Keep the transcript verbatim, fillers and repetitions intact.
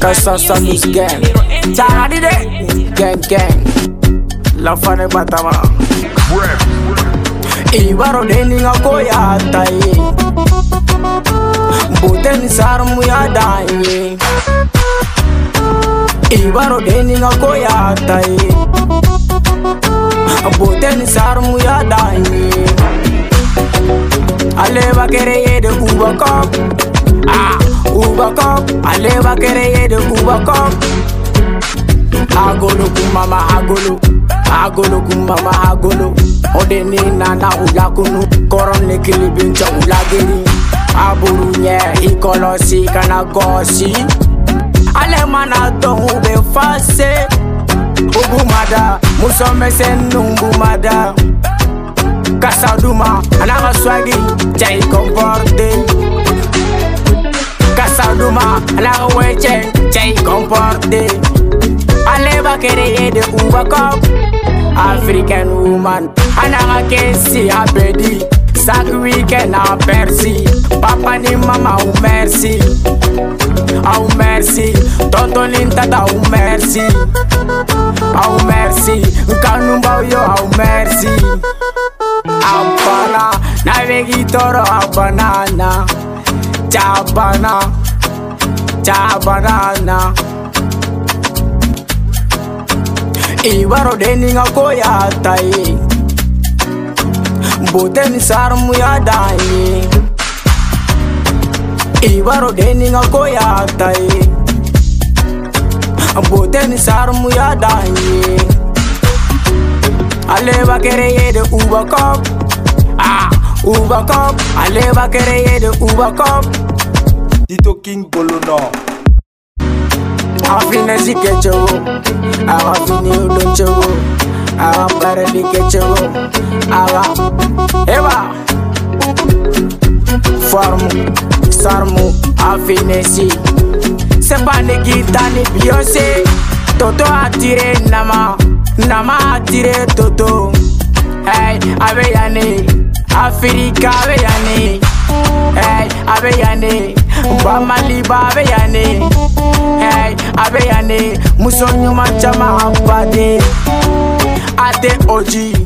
Kasasa News Gang. Jadi deh, gang gang. Lafane batama. Ibaro deni ngako ya tai. Buten sarmu ya dai. Ibaro deni ngako ya tai. Buten sarmu ya dai. Aleva kereye de ubakop. Ah, ubakop. Aleva kereye de ubakop. Agolo kumama agolo. Agolo kumama agolo. Odeni nana ulakunu. Korone kilibincha ulagiri. Aburunya ikolosi kana gosi. Ale mana don ube fase. Ubumada musome senungumada. Kasaduma anaga swagi jai comporte. Kasaduma anaga weche jai comporte. Aleva kereye de ubakop. African woman anaga kesi abedi. Sak weekend a persi. Papa ni mama ou merci. Au merci. Tonton lintata au merci. Au merci. Kanumba yo au merci. Abana, navegitoro abanana. Chabana, chabanana. Ibaro deni ngako ya tai. Boten sarmu ya dai. Ibaro deni ngako ya tai. Boten sarmu ya dai. Aleva kereye de ubakop. Ah, ubakop. Aleva kereye de ubakop. Tito King Bolono. Afine si kecho. Afine udoncho. Ampere di kecho. Aga. Eva. Formu. Sarmu. Afine si. Sepane gitani Beyoncé. Toto atire nama. Nama atire toto. Hey, aveyane. Afrika aveyane. Hey, aveyane. Bamaliba aveyane. Hey, aveyane. Musonyu machama abade. Ate oji.